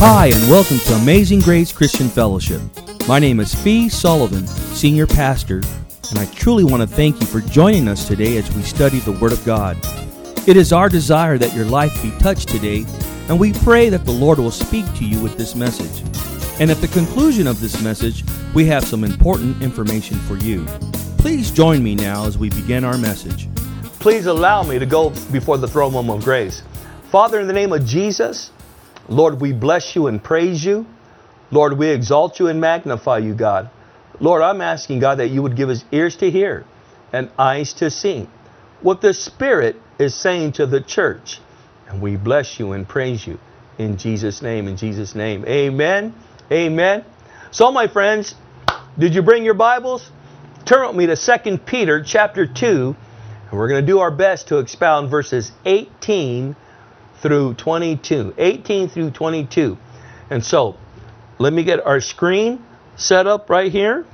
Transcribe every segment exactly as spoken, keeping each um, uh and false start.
Hi, and welcome to Amazing Grace Christian Fellowship. My name is Fee Sullivan, Senior Pastor, and I truly want to thank you for joining us today as we study the Word of God. It is our desire that your life be touched today, and we pray that the Lord will speak to you with this message. And at the conclusion of this message, we have some important information for you. Please join me now as we begin our message. Please allow me to go before the throne room of grace. Father, in the name of Jesus, Lord, we bless you and praise you. Lord, we exalt you and magnify you, God. Lord, I'm asking, God, that you would give us ears to hear and eyes to see what the Spirit is saying to the church. And we bless you and praise you in Jesus' name, in Jesus' name. Amen. Amen. So, my friends, did you bring your Bibles? Turn with me to Second Peter chapter two, and we're going to do our best to expound verses eighteen through twenty-two. eighteen through twenty-two. And so, let me get our screen set up right here.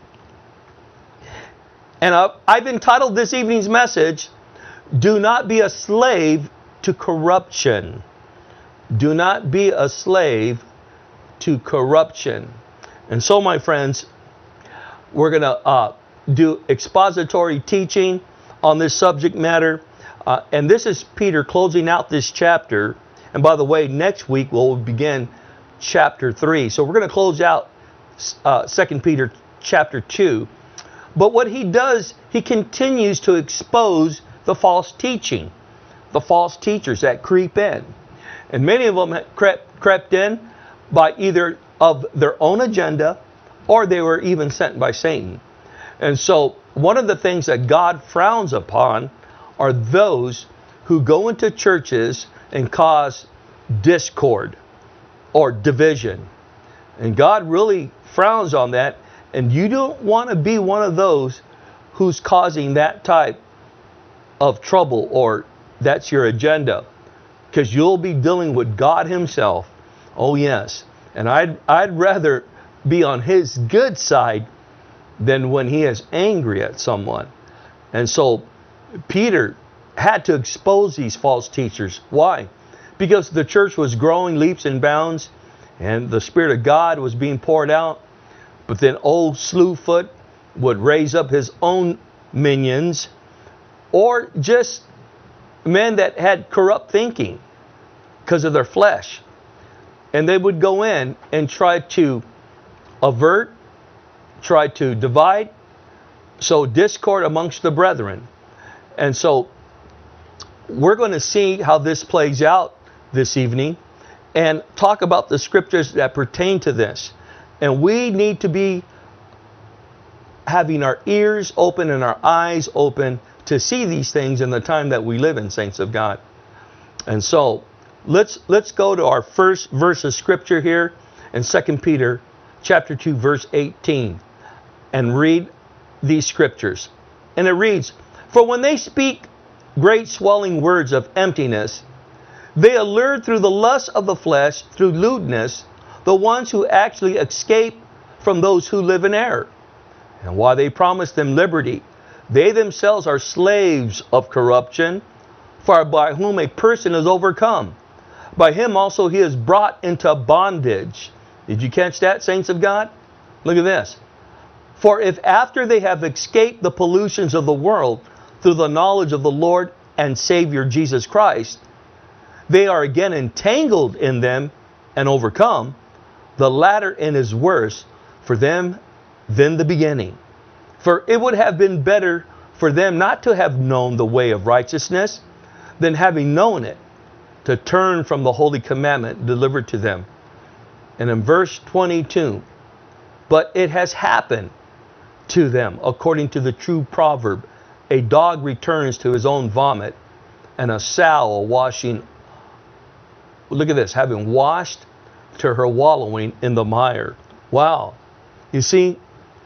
And I've entitled this evening's message, Do Not Be a Slave to Corruption. Do not be a slave to corruption. And so, my friends, we're going to uh, do expository teaching on this subject matter. Uh, and this is Peter closing out this chapter. And by the way, next week we'll begin chapter three. So we're going to close out uh, Second Peter chapter two. But what he does, he continues to expose the false teaching, the false teachers that creep in. And many of them crept, crept in by either of their own agenda or they were even sent by Satan. And so one of the things that God frowns upon are those who go into churches and cause discord or division. And God really frowns on that. And you don't want to be one of those who's causing that type of trouble or that's your agenda. Because you'll be dealing with God himself. Oh yes. And I'd, I'd rather be on his good side than when he is angry at someone. And so Peter had to expose these false teachers. Why? Because the church was growing leaps and bounds and the Spirit of God was being poured out. But then old Slewfoot would raise up his own minions or just men that had corrupt thinking because of their flesh. And they would go in and try to avert, try to divide, sow discord amongst the brethren. And so we're going to see how this plays out this evening and talk about the scriptures that pertain to this. And we need to be having our ears open and our eyes open to see these things in the time that we live in, saints of God. And so let's let's go to our first verse of scripture here in Second Peter chapter two, verse eighteen, and read these scriptures. And it reads, For when they speak great swelling words of emptiness, they allure through the lust of the flesh, through lewdness, the ones who actually escape from those who live in error. And while they promise them liberty, they themselves are slaves of corruption, for by whom a person is overcome, by him also he is brought into bondage. Did you catch that, saints of God? Look at this. For if after they have escaped the pollutions of the world through the knowledge of the Lord and Savior Jesus Christ, they are again entangled in them and overcome, the latter end is worse for them than the beginning. For it would have been better for them not to have known the way of righteousness than having known it, to turn from the holy commandment delivered to them. And in verse twenty-two, but it has happened to them according to the true proverb, a dog returns to his own vomit, and a sow washing, look at this, having washed to her wallowing in the mire. Wow. You see,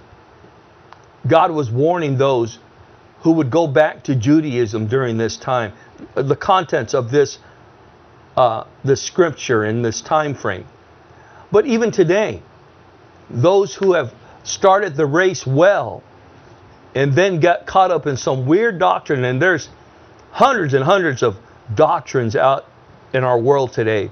God was warning those who would go back to Judaism during this time. The contents of this, uh, this scripture in this time frame. But even today, those who have started the race well and then got caught up in some weird doctrine, and there's hundreds and hundreds of doctrines out in our world today.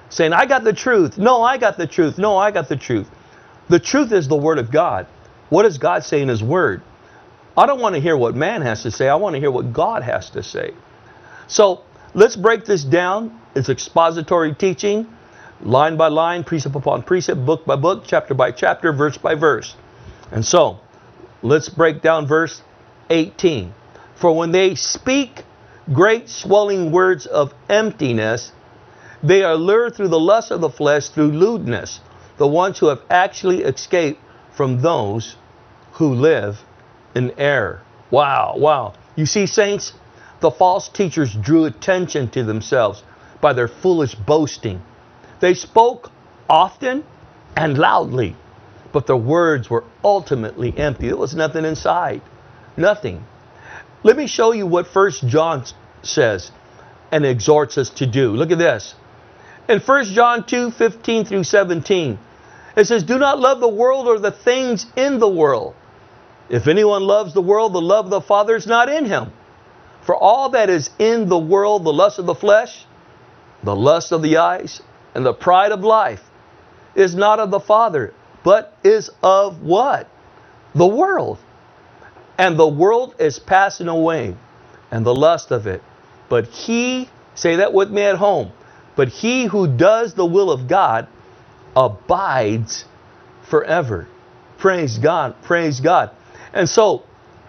saying, I got the truth. No, I got the truth. No, I got the truth. The truth is the Word of God. What does God say in His Word? I don't want to hear what man has to say. I want to hear what God has to say. So let's break this down. It's expository teaching, line by line, precept upon precept, book by book, chapter by chapter, verse by verse. And so let's break down verse eighteen. For when they speak great swelling words of emptiness, they are lured through the lust of the flesh, through lewdness, the ones who have actually escaped from those who live in error. Wow, wow. You see, saints, the false teachers drew attention to themselves by their foolish boasting. They spoke often and loudly, but their words were ultimately empty. There was nothing inside. Nothing. Let me show you what First John says and exhorts us to do. Look at this. In First John two, fifteen through seventeen, it says, do not love the world or the things in the world. If anyone loves the world, the love of the Father is not in him. For all that is in the world, the lust of the flesh, the lust of the eyes, and the pride of life, is not of the Father, but is of what? The world. And the world is passing away, and the lust of it. But he, say that with me at home, but he who does the will of God abides forever. Praise God, praise God. And so,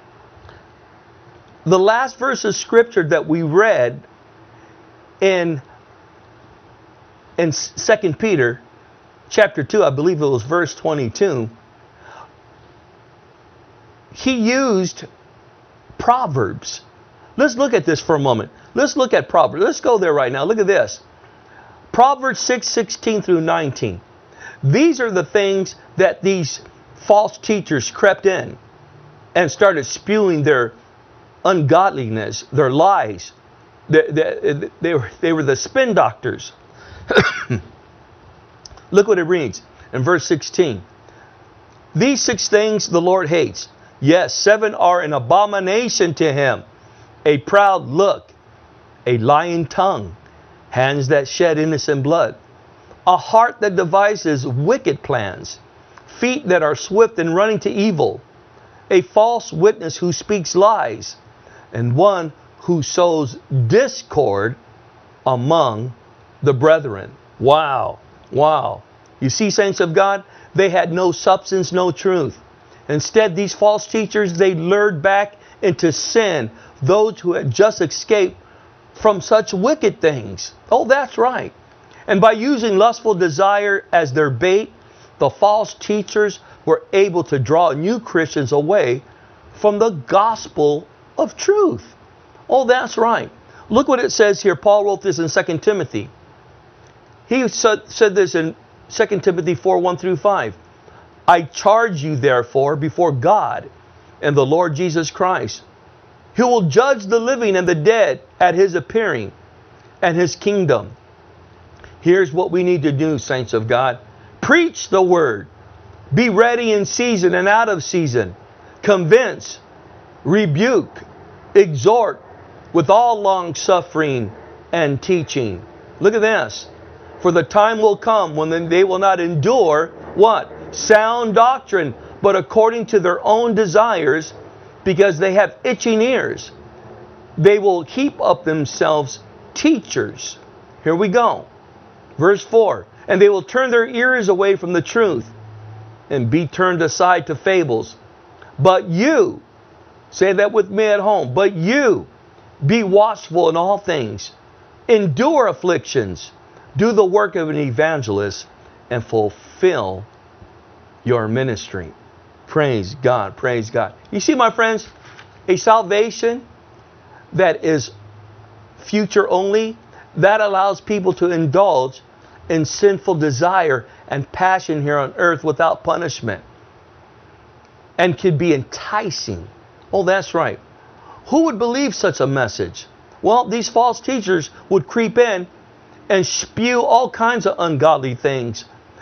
the last verse of Scripture that we read in, in Second Peter chapter two, I believe it was verse twenty-two, he used Proverbs. Let's look at this for a moment. Let's look at Proverbs. Let's go there right now. Look at this. Proverbs six, sixteen through nineteen. These are the things that these false teachers crept in and started spewing their ungodliness, their lies. They, they, they, were, they were the spin doctors. Look what it reads in verse sixteen. These six things the Lord hates. Yes, seven are an abomination to Him. A proud look, a lying tongue, hands that shed innocent blood, a heart that devises wicked plans, feet that are swift in running to evil, a false witness who speaks lies, and one who sows discord among the brethren. Wow, wow. You see, saints of God, they had no substance, no truth. Instead, these false teachers, they lured back into sin those who had just escaped from such wicked things. Oh, that's right. And by using lustful desire as their bait, the false teachers were able to draw new Christians away from the gospel of truth. Oh, that's right. Look what it says here. Paul wrote this in Second Timothy. He said, said this in Second Timothy four, one through five. I charge you, therefore, before God and the Lord Jesus Christ, who will judge the living and the dead at His appearing and His kingdom. Here's what we need to do, saints of God. Preach the word. Be ready in season and out of season. Convince, rebuke, exhort with all long suffering and teaching. Look at this. For the time will come when they will not endure what? Sound doctrine, but according to their own desires, because they have itching ears. They will heap up themselves teachers. Here we go. Verse four. And they will turn their ears away from the truth and be turned aside to fables. But you, say that with me at home, but you be watchful in all things. Endure afflictions. Do the work of an evangelist and fulfill your ministry. Praise God, praise God. You see, my friends, a salvation that is future only, that allows people to indulge in sinful desire and passion here on earth without punishment, and can be enticing. Oh, that's right. Who would believe such a message? Well, these false teachers would creep in and spew all kinds of ungodly things,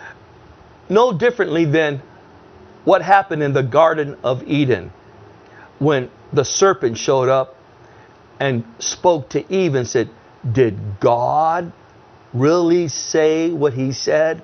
no differently than what happened in the Garden of Eden when the serpent showed up and spoke to Eve and said, did God really say what he said?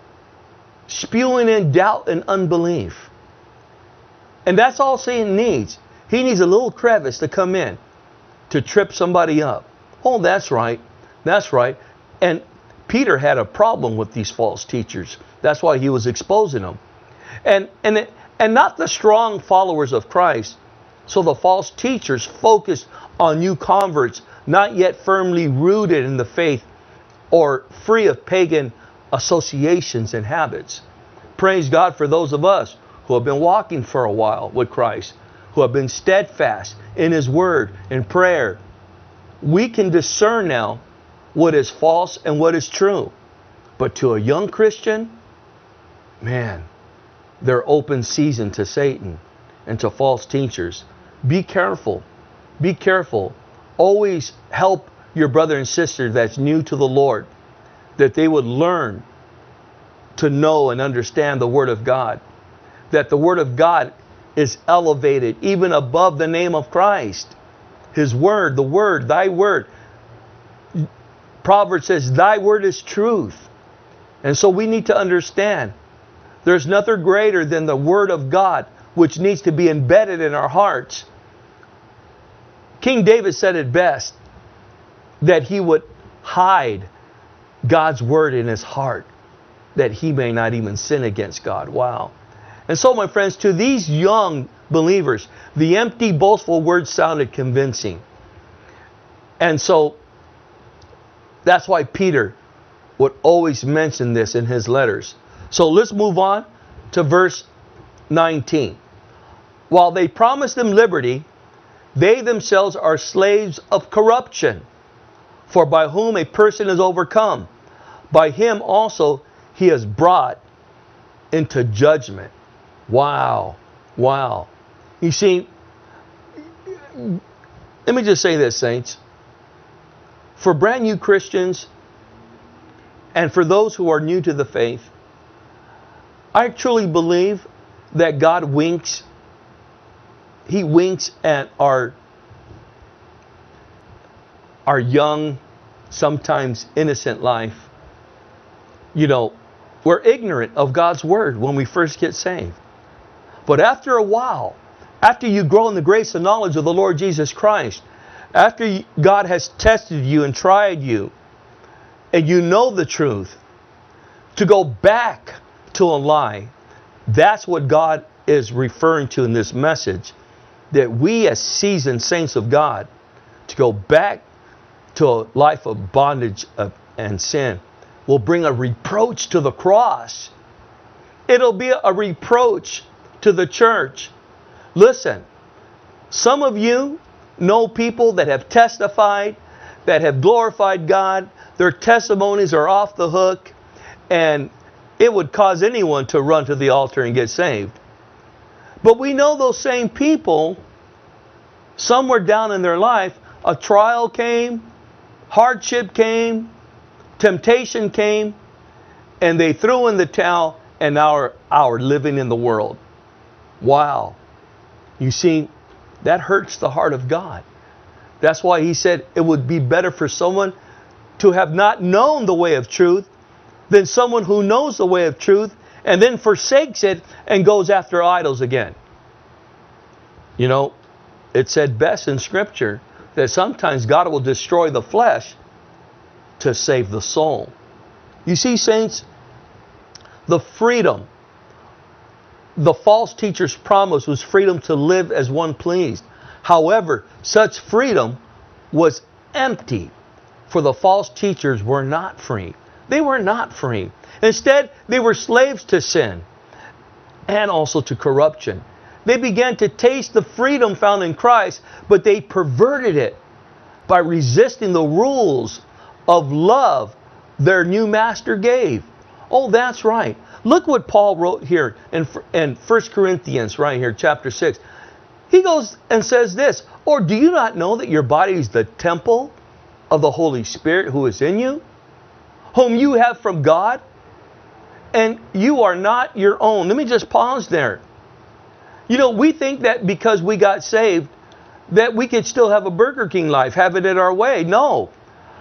Spewing in doubt and unbelief. And that's all Satan needs. He needs a little crevice to come in to trip somebody up. Oh, that's right. That's right. And Peter had a problem with these false teachers. That's why he was exposing them. And, and, it, and not the strong followers of Christ. So the false teachers focused on new converts, not yet firmly rooted in the faith or free of pagan associations and habits. Praise God for those of us who have been walking for a while with Christ, who have been steadfast in His Word, in prayer. We can discern now what is false and what is true. But to a young Christian, man, they're open season to Satan and to false teachers. Be careful. Be careful. Always help your brother and sister that's new to the Lord, that they would learn to know and understand the Word of God. That the Word of God is elevated even above the name of Christ. His Word, the Word, Thy Word. Proverbs says, Thy Word is truth. And so we need to understand there's nothing greater than the Word of God, which needs to be embedded in our hearts. King David said it best, that he would hide God's Word in his heart, that he may not even sin against God. Wow. And so, my friends, to these young believers, the empty, boastful words sounded convincing. And so, that's why Peter would always mention this in his letters. So let's move on to verse nineteen. While they promise them liberty, they themselves are slaves of corruption. For by whom a person is overcome, by him also he is brought into judgment. Wow. Wow. You see, let me just say this, saints. For brand new Christians, and for those who are new to the faith, I truly believe that God winks. He winks at our, our young, sometimes innocent life. You know, we're ignorant of God's Word when we first get saved. But after a while, after you grow in the grace and knowledge of the Lord Jesus Christ, after God has tested you and tried you, and you know the truth, to go back to a lie, that's what God is referring to in this message. That we as seasoned saints of God, to go back to a life of bondage of, and sin, will bring a reproach to the cross. It'll be a reproach to the church. Listen, some of you know people that have testified, that have glorified God. Their testimonies are off the hook, and it would cause anyone to run to the altar and get saved. But we know those same people, somewhere down in their life, a trial came, hardship came, temptation came, and they threw in the towel and now are, are living in the world. Wow. You see, that hurts the heart of God. That's why He said it would be better for someone to have not known the way of truth than someone who knows the way of truth and then forsakes it and goes after idols again. You know, it said best in Scripture that sometimes God will destroy the flesh to save the soul. You see, saints, the freedom the false teachers promised was freedom to live as one pleased. However, such freedom was empty, for the false teachers were not free. They were not free. Instead, they were slaves to sin and also to corruption. They began to taste the freedom found in Christ, but they perverted it by resisting the rules of love their new master gave. Oh, that's right. Look what Paul wrote here in, in First Corinthians, right here, chapter six. He goes and says this, or do you not know that your body is the temple of the Holy Spirit who is in you, whom you have from God, and you are not your own? Let me just pause there. You know, we think that because we got saved, that we could still have a Burger King life, have it in our way. No.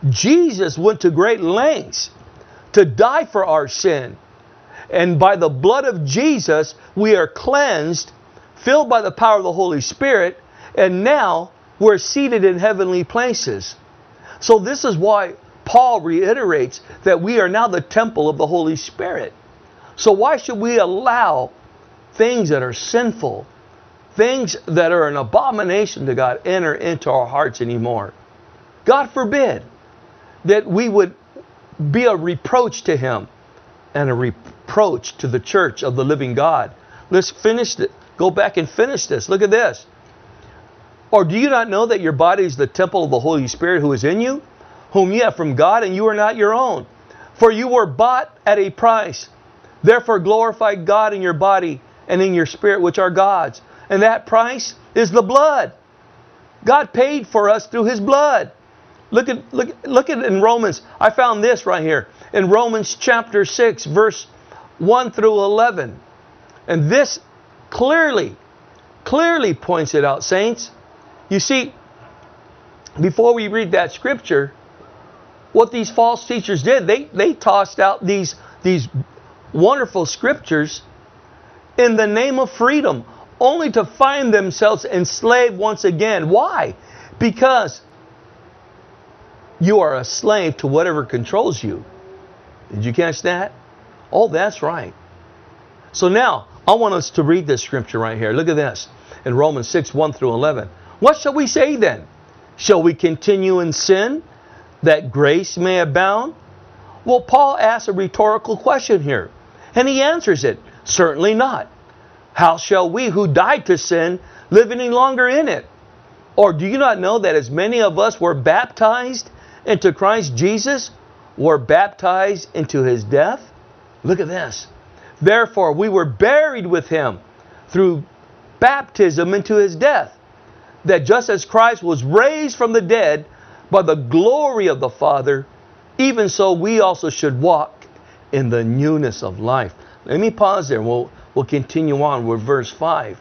Jesus went to great lengths to die for our sin. And by the blood of Jesus, we are cleansed, filled by the power of the Holy Spirit, and now we're seated in heavenly places. So this is why Paul reiterates that we are now the temple of the Holy Spirit. So why should we allow things that are sinful, things that are an abomination to God, enter into our hearts anymore? God forbid that we would be a reproach to Him and a reproach to the church of the living God. Let's finish it. Go back and finish this. Look at this. Or do you not know that your body is the temple of the Holy Spirit who is in you, whom you have from God, and you are not your own? For you were bought at a price. Therefore glorify God in your body and in your spirit, which are God's. And that price is the blood. God paid for us through His blood. Look at look look at it in Romans. I found this right here in Romans chapter six, verse one through eleven. And this clearly, clearly points it out, saints. You see, before we read that scripture, what these false teachers did, they, they tossed out these, these wonderful scriptures in the name of freedom, only to find themselves enslaved once again. Why? Because you are a slave to whatever controls you. Did you catch that? Oh, that's right. So now, I want us to read this scripture right here. Look at this. In Romans six, one through eleven. What shall we say then? Shall we continue in sin, that grace may abound? Well, Paul asks a rhetorical question here, and he answers it. Certainly not. How shall we who died to sin live any longer in it? Or do you not know that as many of us were baptized into Christ Jesus, were baptized into His death? Look at this. Therefore we were buried with Him through baptism into His death, that just as Christ was raised from the dead by the glory of the Father, even so we also should walk in the newness of life. Let me pause there and we'll, we'll continue on with verse five.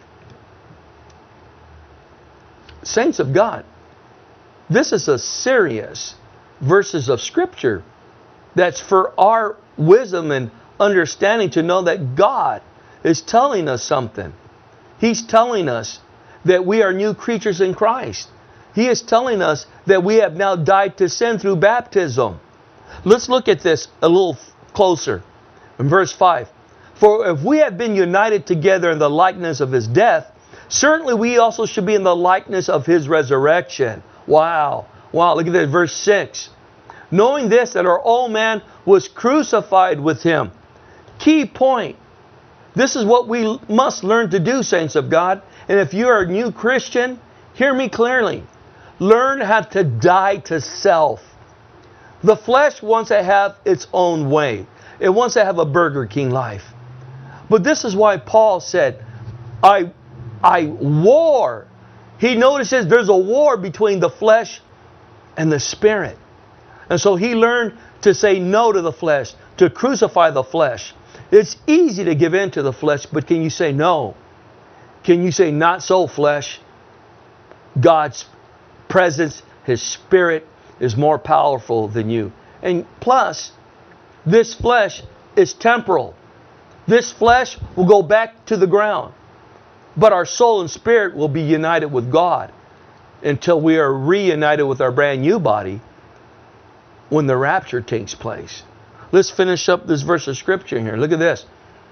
Saints of God, this is a serious verses of Scripture that's for our wisdom and understanding to know that God is telling us something. He's telling us that we are new creatures in Christ. He is telling us that we have now died to sin through baptism. Let's look at this a little closer. In verse five. For if we have been united together in the likeness of His death, certainly we also should be in the likeness of His resurrection. Wow. Wow. Look at that. Verse six. Knowing this, that our old man was crucified with Him. Key point. This is what we must learn to do, saints of God. And if you are a new Christian, hear me clearly. Learn how to die to self. The flesh wants to have its own way. It wants to have a Burger King life. But this is why Paul said, I, I war. He notices there's a war between the flesh and the spirit. And so he learned to say no to the flesh, to crucify the flesh. It's easy to give in to the flesh, but can you say no? Can you say, not so, flesh? God's presence, His Spirit is more powerful than you. And plus, this flesh is temporal. This flesh will go back to the ground. But our soul and spirit will be united with God until we are reunited with our brand new body when the rapture takes place. Let's finish up this verse of Scripture here. Look at this.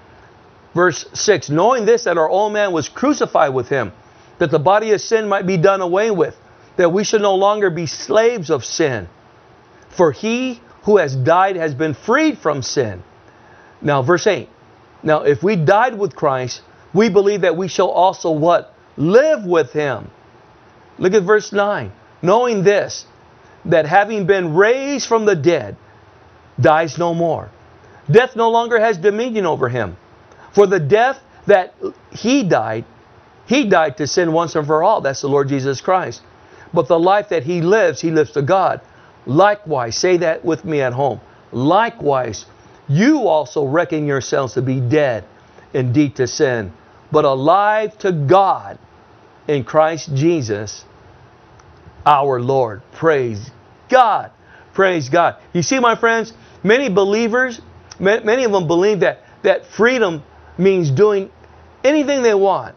Verse six. Knowing this, that our old man was crucified with Him, that the body of sin might be done away with, that we should no longer be slaves of sin. For He who has died has been freed from sin. Now, verse eight. Now, if we died with Christ, we believe that we shall also what? Live with Him. Look at verse nine. Knowing this, that having been raised from the dead, dies no more. Death no longer has dominion over Him. For the death that He died, He died to sin once and for all. That's the Lord Jesus Christ. But the life that He lives, He lives to God. Likewise, say that with me at home. Likewise, you also reckon yourselves to be dead indeed to sin, but alive to God in Christ Jesus our Lord. Praise God. Praise God. You see, my friends, many believers, many of them believe that, that freedom means doing anything they want.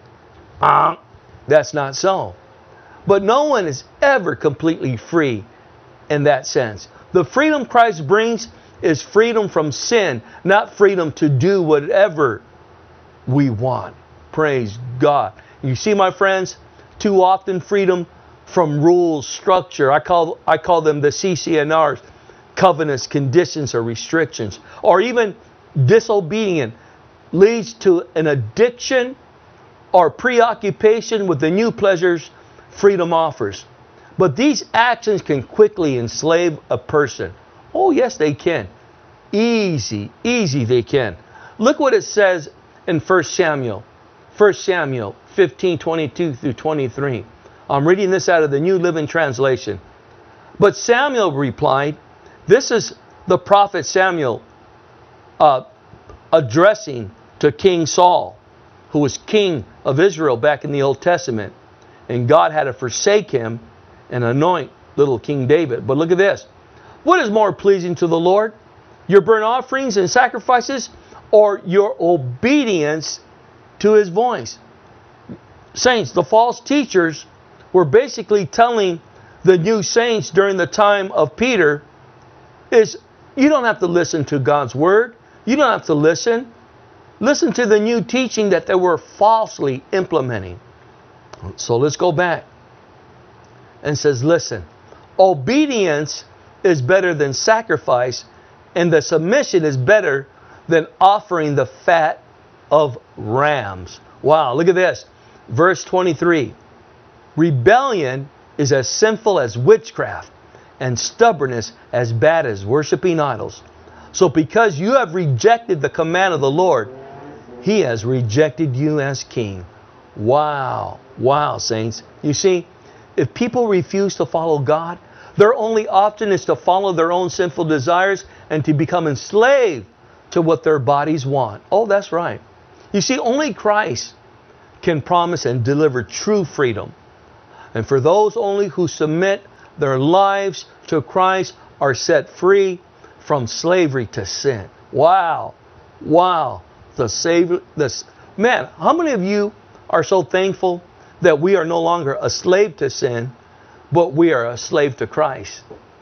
Uh, that's not so. But no one is ever completely free in that sense. The freedom Christ brings is freedom from sin, not freedom to do whatever we want. Praise God. You see, my friends, too often freedom from rules, structure, I call I call them the C C N Rs, covenants, conditions, or restrictions, or even disobedience, leads to an addiction or preoccupation with the new pleasures freedom offers. But these actions can quickly enslave a person. Oh, yes, they can. Easy, easy they can. Look what it says in First Samuel. First Samuel fifteen, twenty-two through twenty-three. I'm reading this out of the New Living Translation. But Samuel replied, this is the prophet Samuel uh, addressing to King Saul, who was king of Israel back in the Old Testament. And God had to forsake him and anoint little King David. But look at this. What is more pleasing to the Lord? Your burnt offerings and sacrifices, or your obedience to His voice? Saints, the false teachers were basically telling the new saints during the time of Peter is, you don't have to listen to God's word. You don't have to listen. Listen to the new teaching that they were falsely implementing. So let's go back. And says, listen, obedience is better than sacrifice, and the submission is better than offering the fat of rams. Wow, look at this. Verse twenty-three. Rebellion is as sinful as witchcraft, and stubbornness as bad as worshiping idols. So because you have rejected the command of the Lord, He has rejected you as king. Wow. Wow, saints. You see, if people refuse to follow God, their only option is to follow their own sinful desires and to become enslaved to what their bodies want. Oh, that's right. You see, only Christ can promise and deliver true freedom. And for those only who submit their lives to Christ are set free from slavery to sin. Wow. Wow. The Savior, this, man, how many of you are so thankful that we are no longer a slave to sin, but we are a slave to Christ?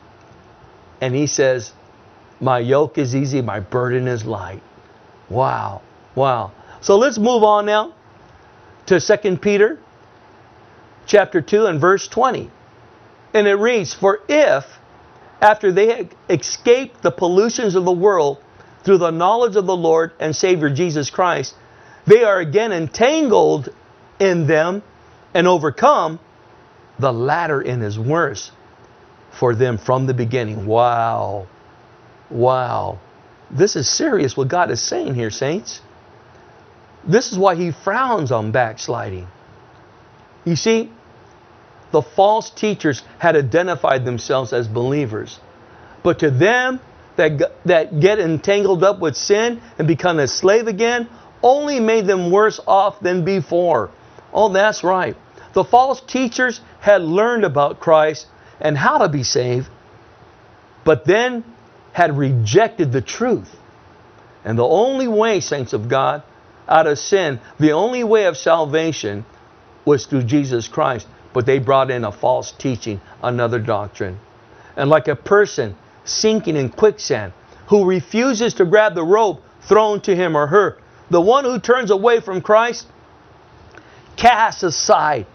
And He says, my yoke is easy, my burden is light. Wow. Wow. So let's move on now to Second Peter chapter two and verse twenty. And it reads, for if, after they had escaped the pollutions of the world through the knowledge of the Lord and Savior Jesus Christ, they are again entangled in them and overcome, the latter end is worse for them from the beginning. Wow. Wow. This is serious what God is saying here, saints. This is why He frowns on backsliding. You see, the false teachers had identified themselves as believers. But to them that, that get entangled up with sin and become a slave again, only made them worse off than before. Oh, that's right. The false teachers had learned about Christ and how to be saved, but then had rejected the truth. And the only way, saints of God, out of sin, the only way of salvation was through Jesus Christ. But they brought in a false teaching, another doctrine. And like a person sinking in quicksand who refuses to grab the rope thrown to him or her, the one who turns away from Christ casts aside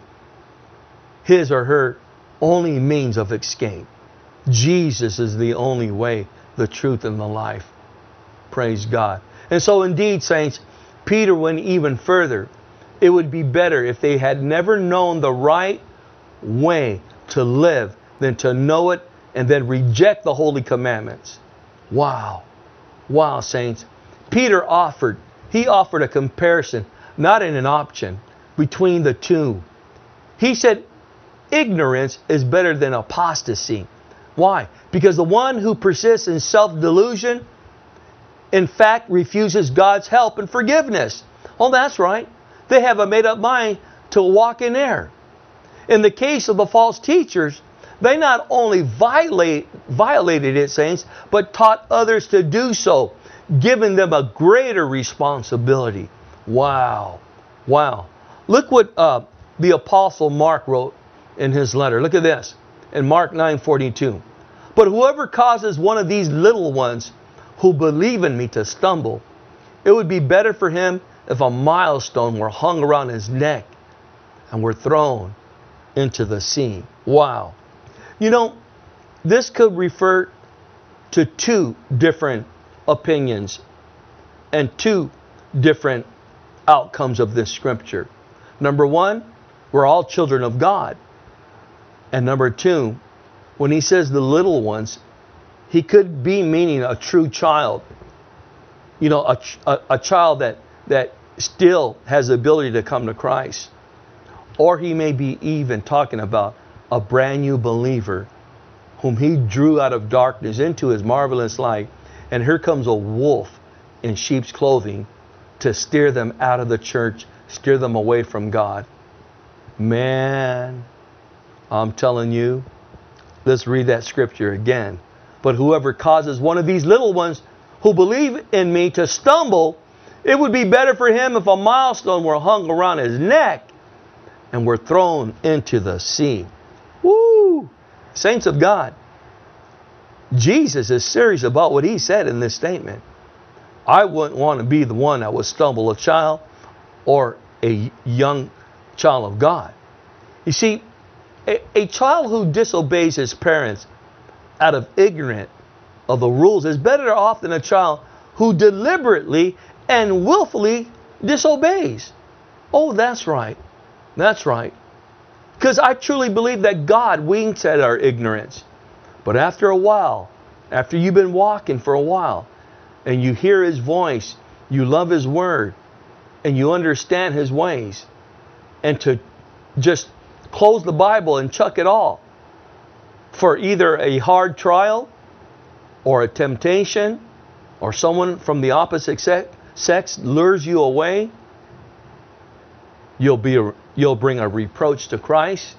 his or her only means of escape. Jesus is the only way, the truth, and the life. Praise God. And so indeed, saints, Peter went even further. It would be better if they had never known the right way to live than to know it and then reject the holy commandments. Wow. Wow, saints. Peter offered, he offered a comparison, not in an option, between the two. He said, ignorance is better than apostasy. Why? Because the one who persists in self-delusion, in fact, refuses God's help and forgiveness. Oh, that's right. They have a made-up mind to walk in error. In the case of the false teachers, They not only violate, violated it, saints, but taught others to do so, giving them a greater responsibility. Wow. Wow. Look what uh, the Apostle Mark wrote in his letter. Look at this. In Mark nine forty-two. But whoever causes one of these little ones who believe in me to stumble, it would be better for him if a milestone were hung around his neck and were thrown into the sea. Wow. You know, this could refer to two different opinions and two different outcomes of this scripture. Number one, we're all children of God. And number two, when he says the little ones, he could be meaning a true child. You know, a, a, a child that, that still has the ability to come to Christ. Or he may be even talking about a brand new believer whom he drew out of darkness into his marvelous light. And here comes a wolf in sheep's clothing to steer them out of the church, steer them away from God. Man, I'm telling you, let's read that scripture again. But whoever causes one of these little ones who believe in me to stumble, it would be better for him if a milestone were hung around his neck and were thrown into the sea. Woo! Saints of God, Jesus is serious about what he said in this statement. I wouldn't want to be the one that would stumble a child or a young child of God. You see, a, a child who disobeys his parents out of ignorance of the rules is better off than a child who deliberately and willfully disobeys. Oh, that's right. That's right. Because I truly believe that God winks at our ignorance. But after a while, after you've been walking for a while, and you hear his voice, you love his word, and you understand his ways, and to just close the Bible and chuck it all for either a hard trial or a temptation or someone from the opposite sex lures you away, you'll be a, you'll bring a reproach to Christ,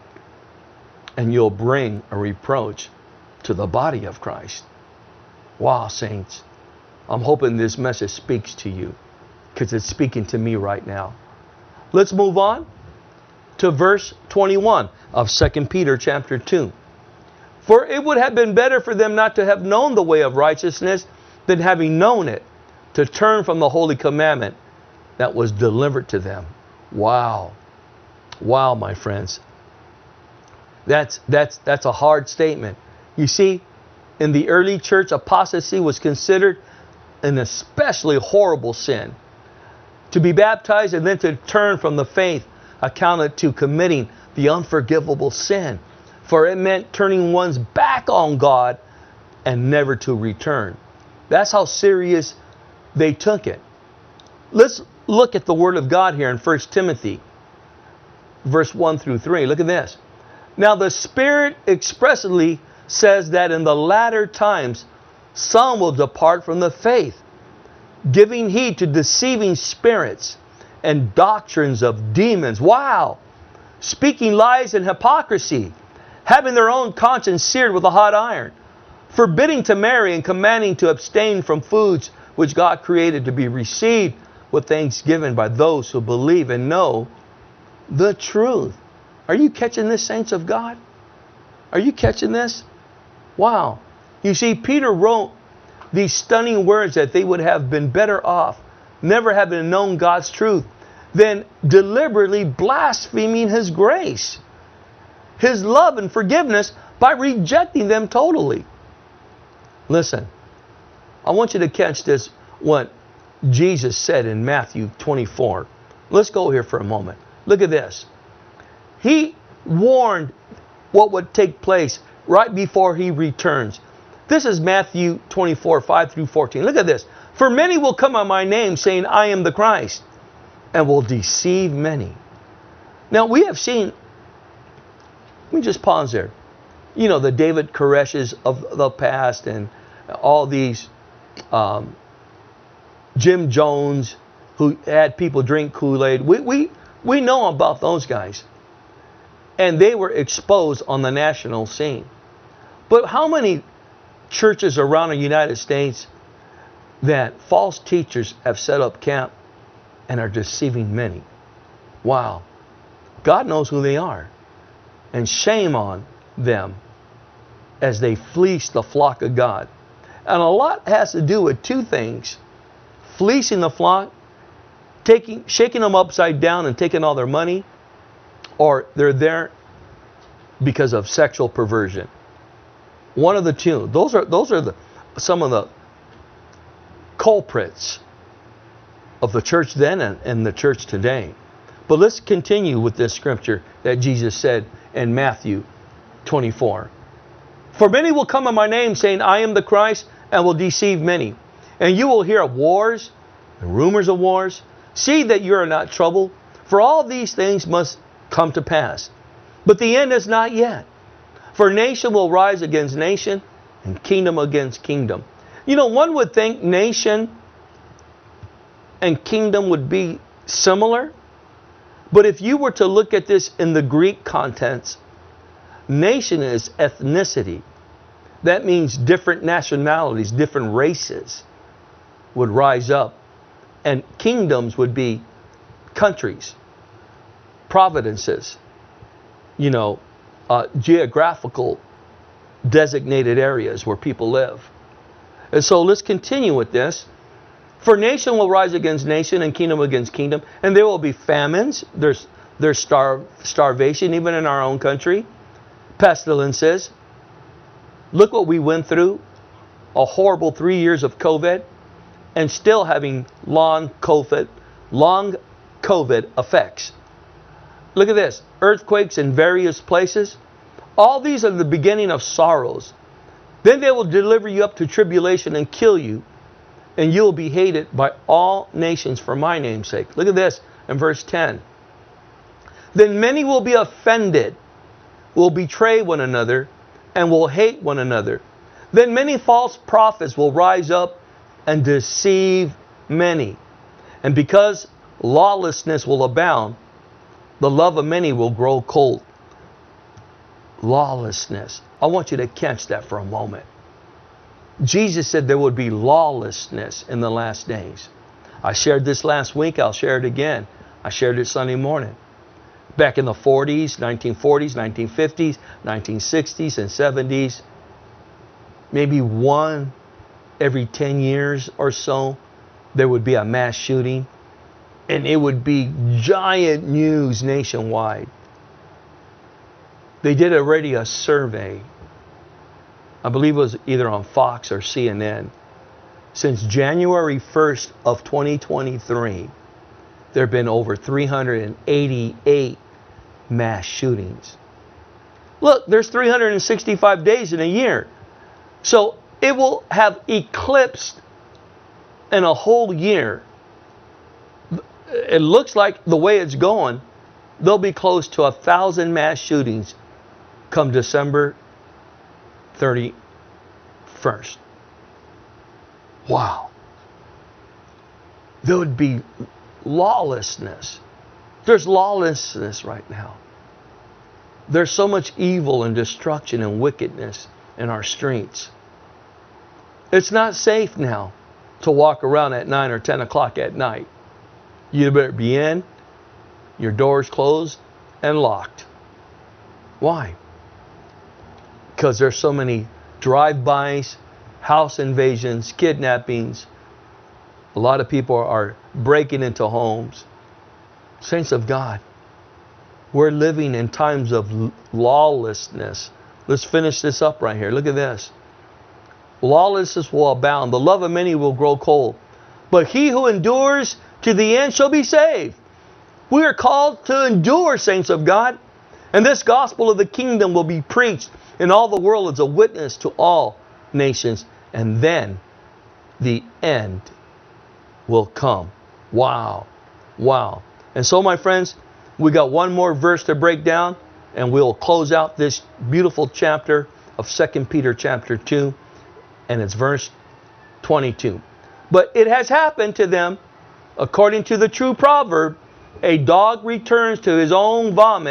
and you'll bring a reproach to the body of Christ. Wow, saints. I'm hoping this message speaks to you, because it's speaking to me right now. Let's move on to verse twenty-one of Second Peter chapter two. For it would have been better for them not to have known the way of righteousness than having known it, to turn from the holy commandment that was delivered to them. Wow. Wow, my friends. That's, that's, that's a hard statement. You see, in the early church, apostasy was considered an especially horrible sin. To be baptized and then to turn from the faith accounted to committing the unforgivable sin. For it meant turning one's back on God and never to return. That's how serious they took it. Let's look at the Word of God here in First Timothy, verse one through three. Look at this. Now the Spirit expressly says that in the latter times some will depart from the faith, giving heed to deceiving spirits and doctrines of demons. Wow! Speaking lies and hypocrisy, having their own conscience seared with a hot iron, forbidding to marry and commanding to abstain from foods which God created to be received with thanksgiving by those who believe and know the truth. Are you catching this, saints of God? Are you catching this? Wow. You see, Peter wrote these stunning words that they would have been better off never having known God's truth than deliberately blaspheming His grace, His love and forgiveness by rejecting them totally. Listen, I want you to catch this, what Jesus said in Matthew twenty-four. Let's go here for a moment. Look at this. He warned what would take place right before He returns. This is Matthew twenty-four, five through fourteen. Look at this. For many will come on my name, saying, I am the Christ, and will deceive many. Now, we have seen, let me just pause there. You know, the David Koreshes of the past and all these um, Jim Jones who had people drink Kool-Aid. We, we, we know about those guys. and they were exposed on the national scene. But how many churches around the United States that false teachers have set up camp and are deceiving many? Wow. God knows who they are. And shame on them as they fleece the flock of God. And a lot has to do with two things. Fleecing the flock, taking, shaking them upside down and taking all their money, or they're there because of sexual perversion. One of the two. Those are those are the some of the culprits of the church then and, and the church today. But let's continue with this scripture that Jesus said in Matthew twenty-four. For many will come in my name, saying, I am the Christ, and will deceive many. And you will hear of wars, and rumors of wars. See that you are not troubled, for all these things must come to pass. But the end is not yet. For nation will rise against nation, and kingdom against kingdom. You know, one would think nation and kingdom would be similar. But if you were to look at this in the Greek context, nation is ethnicity. That means different nationalities, different races would rise up. And kingdoms would be countries, provinces, you know, uh, geographical designated areas where people live. And so let's continue with this. For nation will rise against nation and kingdom against kingdom. And there will be famines. There's, there's star, starvation even in our own country. Pestilences. Look what we went through. A horrible three years of COVID. And still having long COVID, long COVID effects. Look at this. Earthquakes in various places. All these are the beginning of sorrows. Then they will deliver you up to tribulation and kill you. And you will be hated by all nations for my name's sake. Look at this in verse ten. Then many will be offended, will betray one another, and will hate one another. Then many false prophets will rise up and deceive many. And because lawlessness will abound, the love of many will grow cold. Lawlessness. I want you to catch that for a moment. Jesus said there would be lawlessness in the last days. I shared this last week. I'll share it again. I shared it Sunday morning. Back in the forties, nineteen forties, nineteen fifties, nineteen sixties, and seventies, maybe one every ten years or so, there would be a mass shooting. And it would be giant news nationwide. They did already a survey. I believe it was either on Fox or C N N. Since January first of twenty twenty-three, there have been over three hundred eighty-eight mass shootings. Look, there's three hundred sixty-five days in a year. So it will have eclipsed in a whole year. It looks like the way it's going, there'll be close to a thousand mass shootings come December thirty-first. Wow. There would be lawlessness. There's lawlessness right now. There's so much evil and destruction and wickedness in our streets. It's not safe now to walk around at nine or ten o'clock at night. You better be in, your doors closed and locked. Why? Because there's so many drive-bys, house invasions, kidnappings. A lot of people are breaking into homes. Saints of God, we're living in times of lawlessness. Let's finish this up right here. Look at this. Lawlessness will abound. The love of many will grow cold. But he who endures to the end shall be saved. We are called to endure, saints of God. And this gospel of the kingdom will be preached in all the world as a witness to all nations. And then the end will come. Wow. Wow. And so, my friends, we got one more verse to break down, and we'll close out this beautiful chapter of Second Peter chapter two, and it's verse twenty-two. But it has happened to them, according to the true proverb, a dog returns to his own vomit,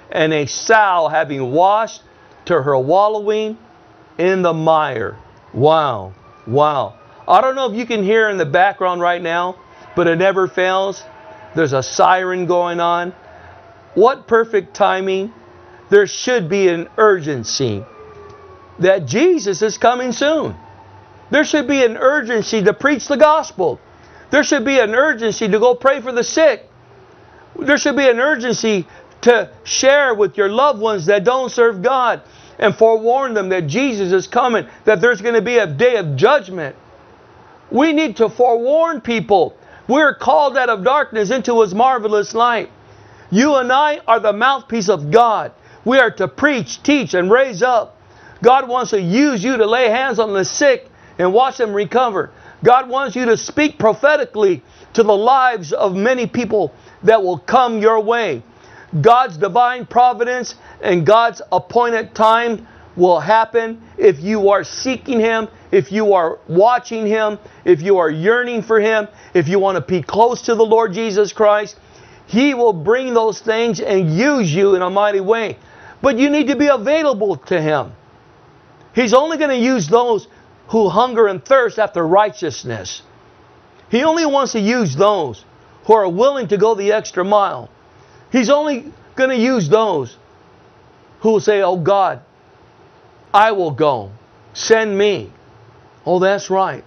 and a sow having washed to her wallowing in the mire. Wow. Wow. I don't know if you can hear in the background right now, but it never fails. There's a siren going on. What perfect timing. There should be an urgency that Jesus is coming soon. There should be an urgency to preach the gospel. There should be an urgency to go pray for the sick. There should be an urgency to share with your loved ones that don't serve God and forewarn them that Jesus is coming, that there's going to be a day of judgment. We need to forewarn people. We're called out of darkness into His marvelous light. You and I are the mouthpiece of God. We are to preach, teach, and raise up. God wants to use you to lay hands on the sick and watch them recover. God wants you to speak prophetically to the lives of many people that will come your way. God's divine providence and God's appointed time will happen if you are seeking Him, if you are watching Him, if you are yearning for Him, if you want to be close to the Lord Jesus Christ. He will bring those things and use you in a mighty way. But you need to be available to Him. He's only going to use those who hunger and thirst after righteousness. He only wants to use those who are willing to go the extra mile. He's only going to use those who will say, oh God, I will go. Send me. Oh, that's right.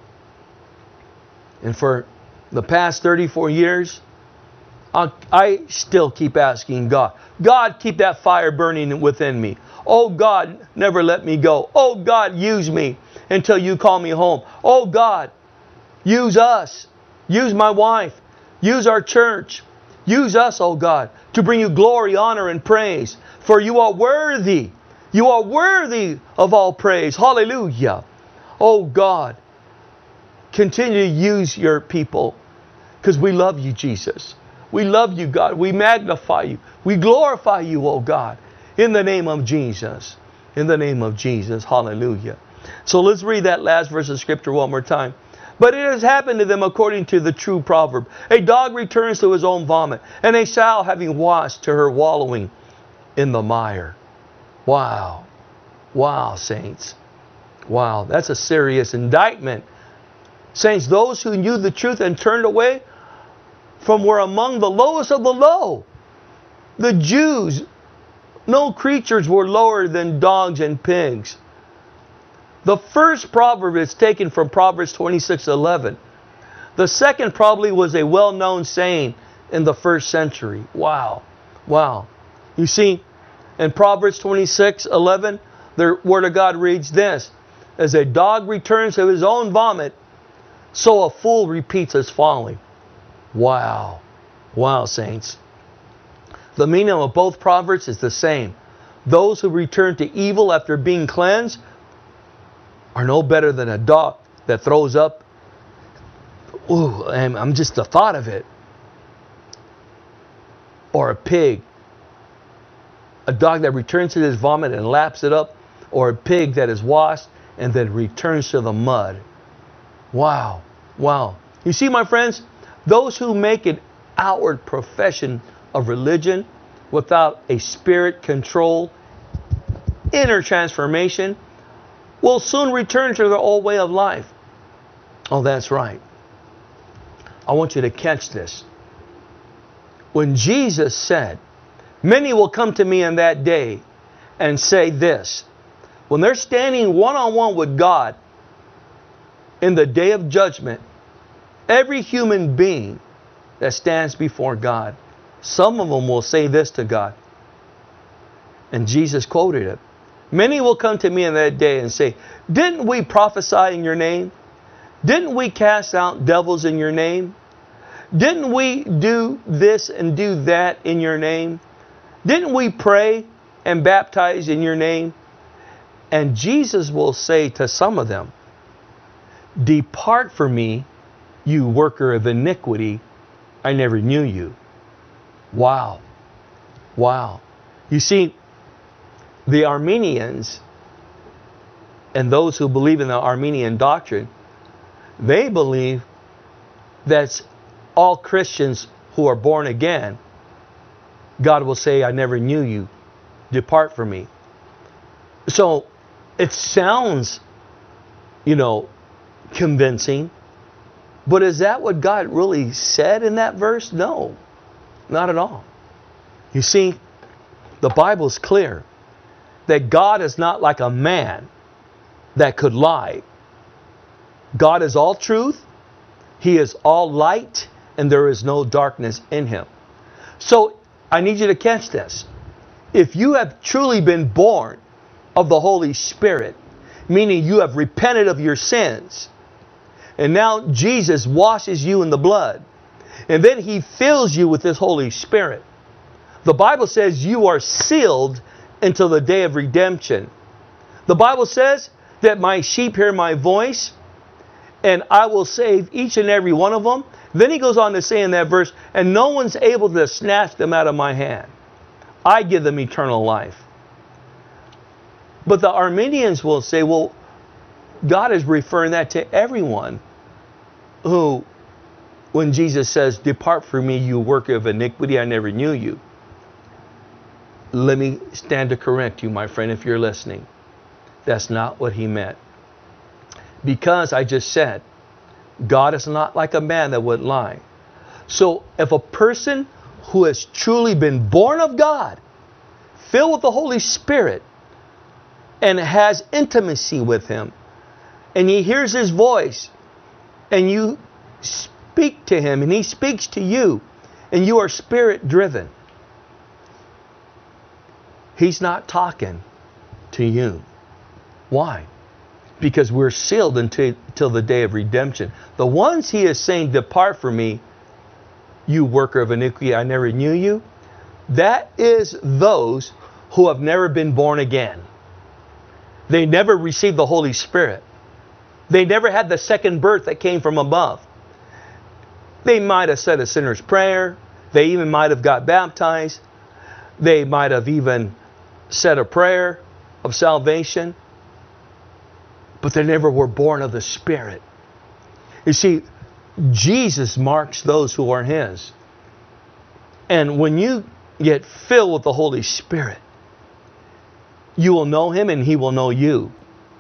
And for the past thirty-four years, I, I still keep asking God, God, keep that fire burning within me. Oh God, never let me go. Oh God, use me until you call me home. Oh God, use us. Use my wife. Use our church. Use us, oh God, to bring you glory, honor, and praise. For you are worthy. You are worthy of all praise. Hallelujah. Oh God, continue to use your people because we love you, Jesus. We love you, God. We magnify you. We glorify you, oh God. In the name of Jesus. In the name of Jesus. Hallelujah. So let's read that last verse of Scripture one more time. But it has happened to them according to the true proverb. A dog returns to his own vomit, and a sow having washed to her wallowing in the mire. Wow. Wow, saints. Wow, that's a serious indictment. Saints, those who knew the truth and turned away from were among the lowest of the low. The Jews, no creatures were lower than dogs and pigs. The first proverb is taken from Proverbs twenty-six eleven. The second probably was a well-known saying in the first century. Wow. Wow. You see, in Proverbs twenty-six eleven, the Word of God reads this: as a dog returns to his own vomit, so a fool repeats his folly. Wow. Wow, saints. The meaning of both proverbs is the same. Those who return to evil after being cleansed are no better than a dog that throws up. Ooh, I'm just the thought of it. Or a pig. A dog that returns to his vomit and laps it up. Or a pig that is washed and then returns to the mud. Wow. Wow. You see, my friends, those who make an outward profession of religion without a spirit control, inner transformation, will soon return to their old way of life. Oh, that's right. I want you to catch this. When Jesus said, many will come to me in that day and say this, when they're standing one-on-one with God in the day of judgment, every human being that stands before God, some of them will say this to God. And Jesus quoted it. Many will come to me in that day and say, didn't we prophesy in your name? Didn't we cast out devils in your name? Didn't we do this and do that in your name? Didn't we pray and baptize in your name? And Jesus will say to some of them, depart from me, you worker of iniquity. I never knew you. Wow. Wow. You see, the Armenians and those who believe in the Armenian doctrine, they believe that all Christians who are born again, God will say, I never knew you. Depart from me. So it sounds, you know, convincing. But is that what God really said in that verse? No, not at all. You see, the Bible's clear that God is not like a man that could lie. God is all truth. He is all light, and there is no darkness in him. So I need you to catch this. If you have truly been born of the Holy Spirit, meaning you have repented of your sins, and now Jesus washes you in the blood, and then He fills you with His Holy Spirit, the Bible says you are sealed until the day of redemption. The Bible says that my sheep hear my voice, and I will save each and every one of them. Then He goes on to say in that verse, and no one's able to snatch them out of my hand. I give them eternal life. But the Arminians will say, well, God is referring that to everyone who, when Jesus says, depart from me, you worker of iniquity, I never knew you. Let me stand to correct you, my friend, if you're listening. That's not what He meant. Because I just said, God is not like a man that would lie. So if a person who has truly been born of God, filled with the Holy Spirit, and has intimacy with Him, and He hears His voice, and you speak to Him, and He speaks to you, and you are Spirit driven, He's not talking to you. Why? Because we're sealed until, until the day of redemption. The ones He is saying, depart from me, you worker of iniquity, I never knew you. That is those who have never been born again. They never received the Holy Spirit. They never had the second birth that came from above. They might have said a sinner's prayer. They even might have got baptized. They might have even said a prayer of salvation. But they never were born of the Spirit. You see, Jesus marks those who are His. And when you get filled with the Holy Spirit, you will know Him and He will know you.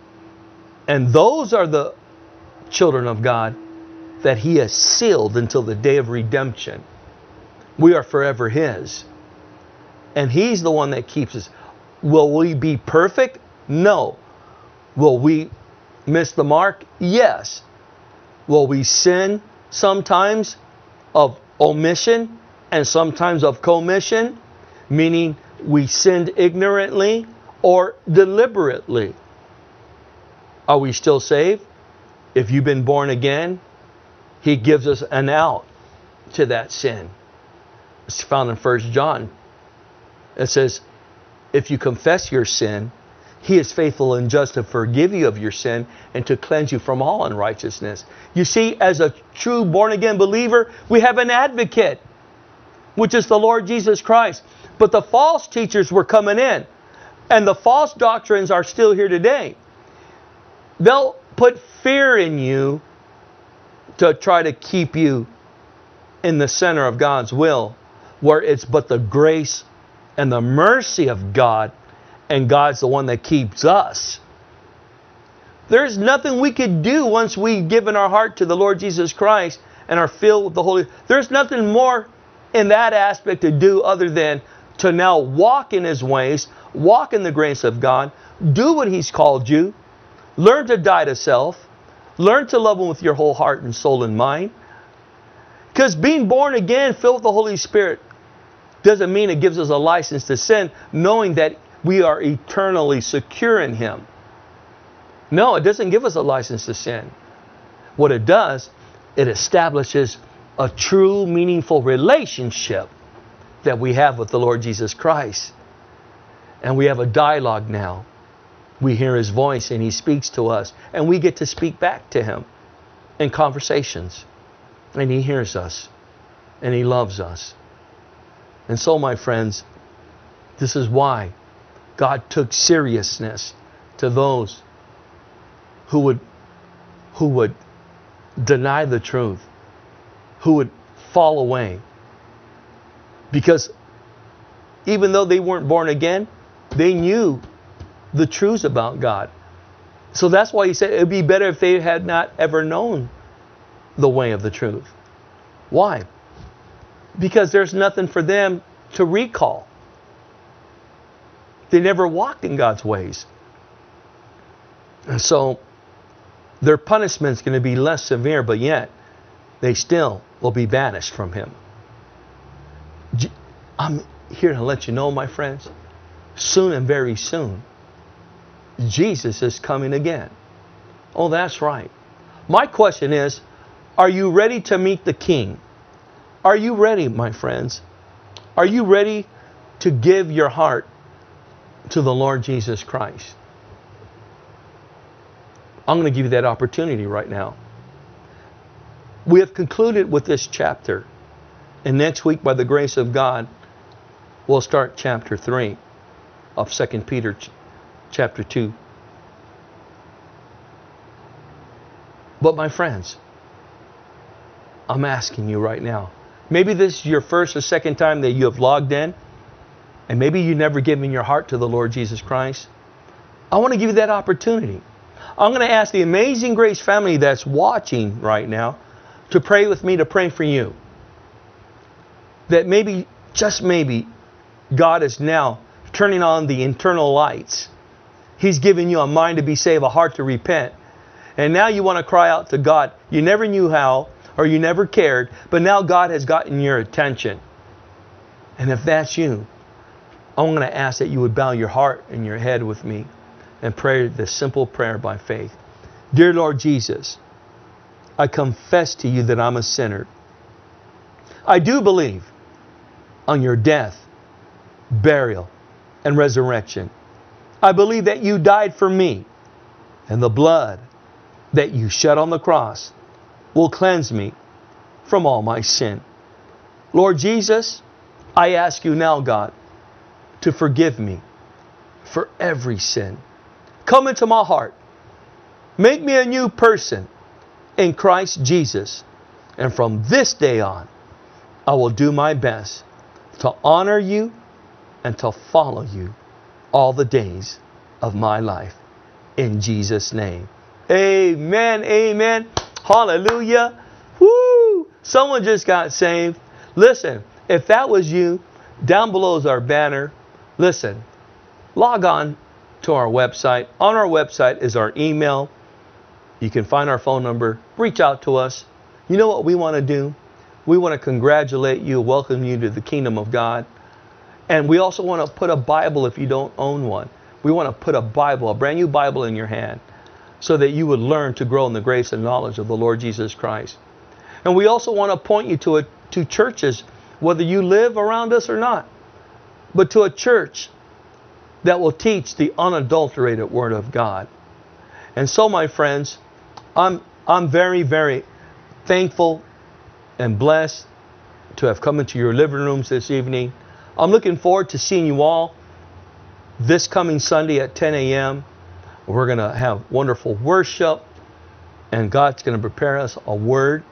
And those are the children of God that He has sealed until the day of redemption. We are forever His. And He's the one that keeps us. Will we be perfect? No. Will we miss the mark? Yes. Will we sin sometimes of omission and sometimes of commission? Meaning we sinned ignorantly or deliberately. Are we still saved? If you've been born again, He gives us an out to that sin. It's found in First John. It says, if you confess your sin, He is faithful and just to forgive you of your sin and to cleanse you from all unrighteousness. You see, as a true born-again believer, we have an advocate, which is the Lord Jesus Christ. But the false teachers were coming in, and the false doctrines are still here today. They'll put fear in you to try to keep you in the center of God's will, where it's but the grace and the mercy of God, and God's the one that keeps us. There's nothing we could do once we've given our heart to the Lord Jesus Christ and are filled with the Holy. There's nothing more in that aspect to do other than to now walk in His ways, walk in the grace of God, do what He's called you, learn to die to self, learn to love Him with your whole heart and soul and mind. Because being born again, filled with the Holy Spirit, doesn't mean it gives us a license to sin, knowing that we are eternally secure in Him. No, it doesn't give us a license to sin. What it does, it establishes a true, meaningful relationship that we have with the Lord Jesus Christ. And we have a dialogue now. We hear His voice and He speaks to us. And we get to speak back to Him in conversations. And He hears us. And He loves us. And so, my friends, this is why God took seriousness to those who would, who would deny the truth, who would fall away. Because even though they weren't born again, They knew the truths about God. So that's why he said it would be better if they had not ever known the way of the truth. Why? Because there's nothing for them to recall. They never walked in God's ways. And so their punishment's going to be less severe, but yet they still will be banished from him. I'm here to let you know, my friends, soon and very soon, Jesus is coming again. Oh, that's right. My question is, are you ready to meet the King? Are you ready, my friends? Are you ready to give your heart to the Lord Jesus Christ? I'm going to give you that opportunity right now. We have concluded with this chapter. And next week, by the grace of God, we'll start chapter three of Second Peter ch- chapter two. But my friends, I'm asking you right now, maybe this is your first or second time that you have logged in, and maybe you've never given your heart to the Lord Jesus Christ. I want to give you that opportunity. I'm going to ask the Amazing Grace family that's watching right now to pray with me, to pray for you. That maybe, just maybe, God is now turning on the internal lights. He's giving you a mind to be saved, a heart to repent. And now you want to cry out to God. You never knew how, or you never cared, but now God has gotten your attention. And if that's you, I'm going to ask that you would bow your heart and your head with me and pray this simple prayer by faith. Dear Lord Jesus, I confess to you that I'm a sinner. I do believe on your death, burial, and resurrection. I believe that you died for me, and the blood that you shed on the cross will cleanse me from all my sin. Lord Jesus, I ask you now, God, to forgive me for every sin. Come into my heart. Make me a new person in Christ Jesus. And from this day on, I will do my best to honor you and to follow you all the days of my life. In Jesus' name. Amen. Amen. Hallelujah. Woo! Someone just got saved. Listen, if that was you, down below is our banner. Listen, log on to our website. On our website is our email. You can find our phone number. Reach out to us. You know what we want to do? We want to congratulate you, welcome you to the kingdom of God. And we also want to put a Bible if you don't own one. We want to put a Bible, a brand new Bible in your hand, so that you would learn to grow in the grace and knowledge of the Lord Jesus Christ. And we also want to point you to a, to churches, whether you live around us or not, but to a church that will teach the unadulterated Word of God. And so, my friends, I'm I'm very, very thankful and blessed to have come into your living rooms this evening. I'm looking forward to seeing you all this coming Sunday at ten a.m. We're going to have wonderful worship, and God's going to prepare us a word.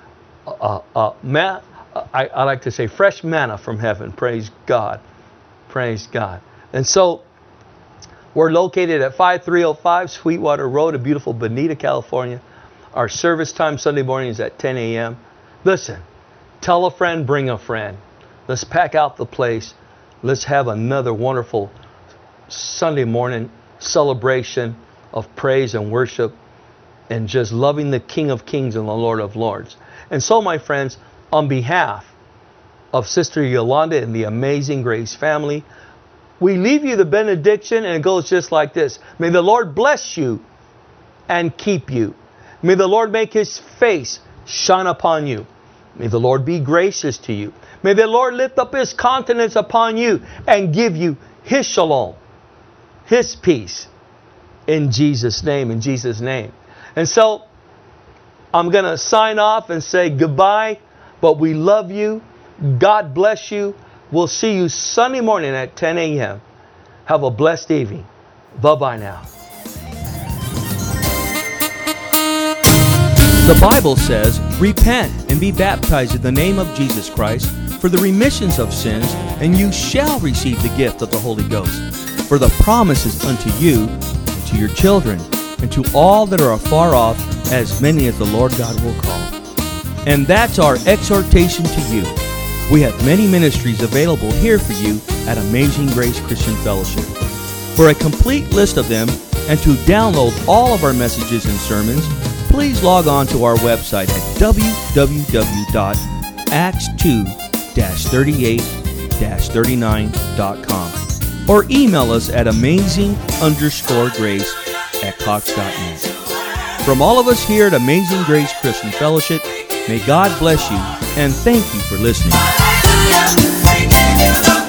Uh, uh, ma- I, I like to say fresh manna from heaven. Praise God. Praise God. And so, we're located at five three oh five Sweetwater Road in beautiful Bonita, California. Our service time Sunday morning is at ten a.m. Listen, tell a friend, bring a friend. Let's pack out the place. Let's have another wonderful Sunday morning celebration of praise and worship and just loving the King of Kings and the Lord of Lords. And so, my friends, on behalf of Sister Yolanda and the Amazing Grace family, we leave you the benediction, and it goes just like this. May the Lord bless you and keep you. May the Lord make His face shine upon you. May the Lord be gracious to you. May the Lord lift up His countenance upon you and give you His shalom, His peace. In Jesus' name, in Jesus' name. And so, I'm going to sign off and say goodbye, but we love you. God bless you. We'll see you Sunday morning at ten a.m. Have a blessed evening. Bye-bye now. The Bible says, repent and be baptized in the name of Jesus Christ for the remissions of sins, and you shall receive the gift of the Holy Ghost. For the promise is unto you, and to your children, and to all that are afar off, as many as the Lord God will call. And that's our exhortation to you. We have many ministries available here for you at Amazing Grace Christian Fellowship. For a complete list of them and to download all of our messages and sermons, please log on to our website at w w w dot acts two dash thirty-eight dash thirty-nine dot com or email us at amazing underscore grace at cox dot net. From all of us here at Amazing Grace Christian Fellowship, may God bless you and thank you for listening.